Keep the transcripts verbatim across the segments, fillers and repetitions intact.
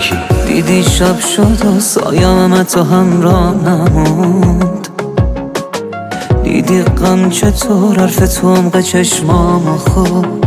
کی؟ دیدی شب شد و سایم تو همراه نموند، دیدی غم چطور حرف تو عمق چشمام خود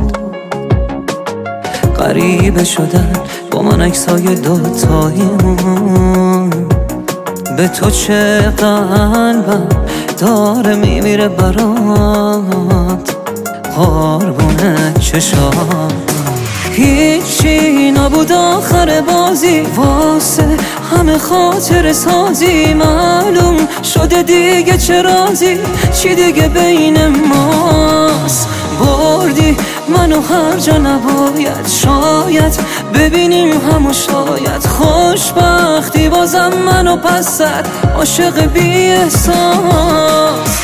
غریبه شدن با من عکسای دوتاییمون. به تو چه قلبم داره میمیره برات، قربونه چشام. هیچی نبود آخر بازی واسه همه خاطر سازی، معلوم شده دیگه چه رازی، چی دیگه بین ماست. بردی منو هر جا نباید، شاید ببینیم همو شاید خوشبختی بازم منو پس زد، عاشق بی احساس.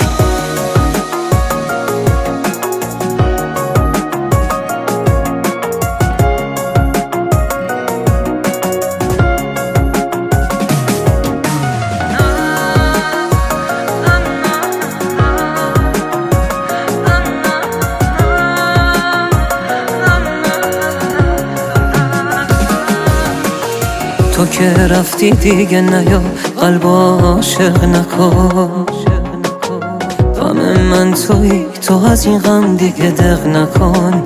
تو که رفتی دیگه نیا قلب عاشق نکن، غم من تویی تو از این غم دیگه دق نکن.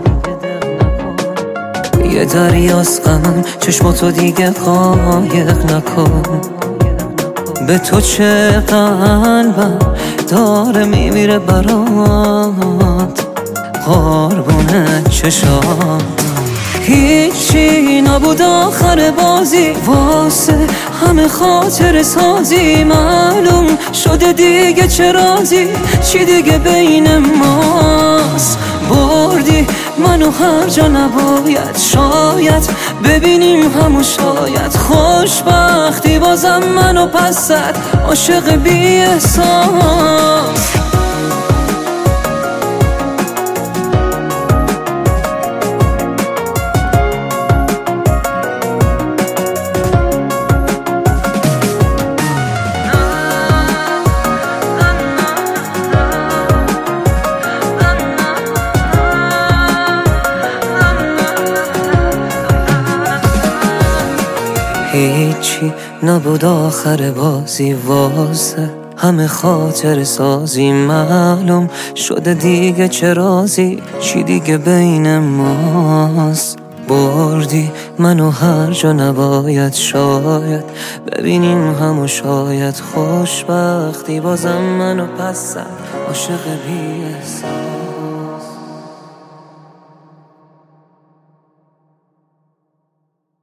یه دریاست غمم چشماتو دیگه قایق نکن. به تو چه قلبم داره میمیره برات، قربونه چشام. هیچی نبود آخر بازی واسه همه خاطر سازی، معلوم شده دیگه چه رازی، چی دیگه بین ماست. بردی منو هر جا نباید، شاید ببینیم همو شاید خوشبختی بازم منو پس زد، عاشق بی احساس. هیچی نبود آخر بازی واسه همه خاطر سازی، معلوم شده دیگه چه رازی، چی دیگه بین ماست. بردی منو هر جا نباید، شاید ببینیم همو شاید خوشبختی بازم منو پس زد، عاشق بی احساس.